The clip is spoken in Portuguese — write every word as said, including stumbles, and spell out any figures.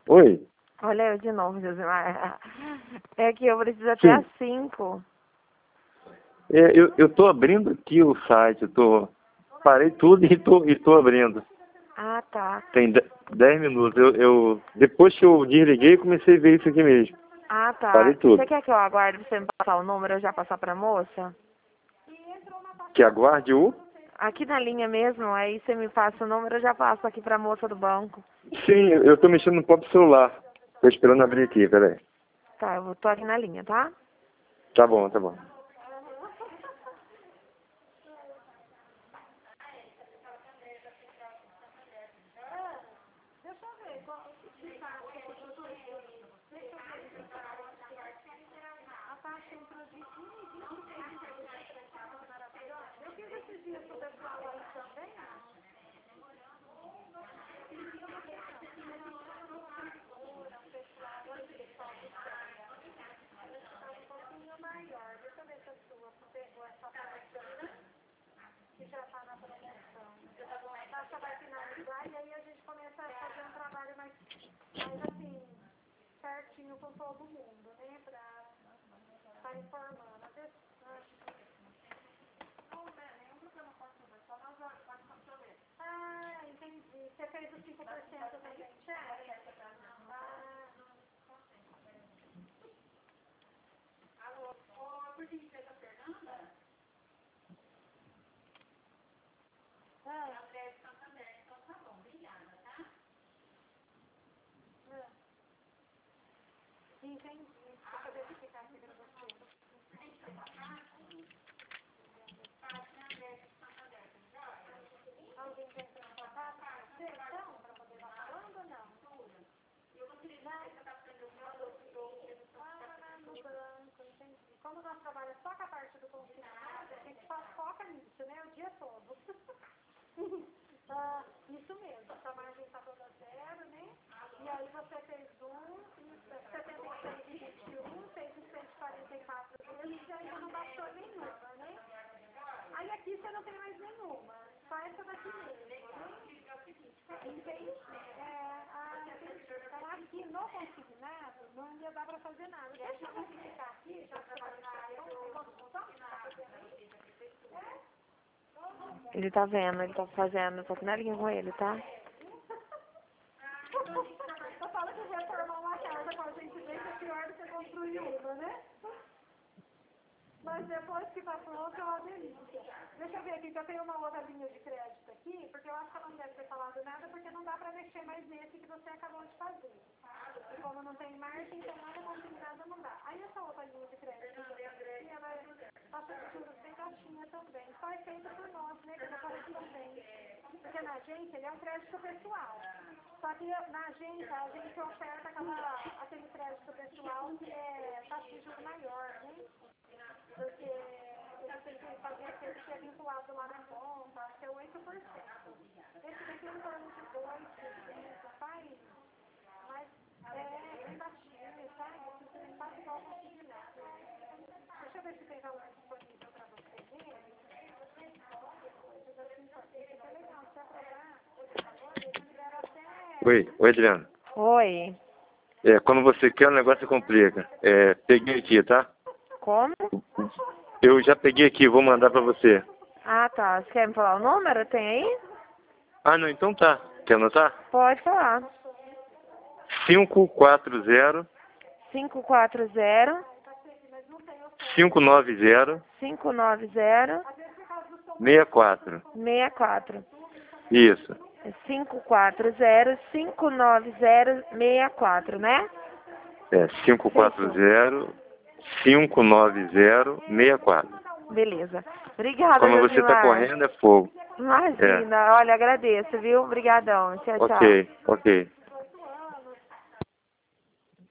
Oi. Olha eu de novo, Josimar. É que eu preciso até Sim. às cinco. É, eu, eu tô abrindo aqui o site, eu tô... Parei tudo e tô, e tô abrindo. Ah, tá. Tem de- dez minutos. Eu, eu, depois que eu desliguei, comecei a ver isso aqui mesmo. Ah, tá. Parei tudo. Você quer que eu aguarde pra você me passar o número e eu já passar pra moça? Que aguarde o... Aqui na linha mesmo, aí você me passa o número, eu já passo aqui pra moça do banco. Sim, eu tô mexendo no próprio celular. Tô esperando abrir aqui, peraí. Tá, eu tô aqui na linha, tá? Tá bom, tá bom. Ele tá vendo, ele tá fazendo, tô aqui na linha com ele, tá? Oi, oi, Adriano. Oi. É, quando você quer, o negócio complica. É, peguei aqui, tá? Como? Eu já peguei aqui, vou mandar pra você. Ah, tá. Você quer me falar o número? Tem aí? Ah, não, então tá. Quer anotar? Pode falar. cinco quatro zero, cinco quatro zero, cinco nove zero, cinco nove zero, seis quatro. seis quatro. Isso. cinco quatro zero, cinco nove zero, seis quatro, né? É, cinco quatro zero, cinco nove zero, seis quatro. Beleza. Obrigada, Quando você tá Josimar. correndo, é fogo. É. Imagina. Olha, agradeço, viu? Obrigadão. Tchau, tchau. Ok, ok.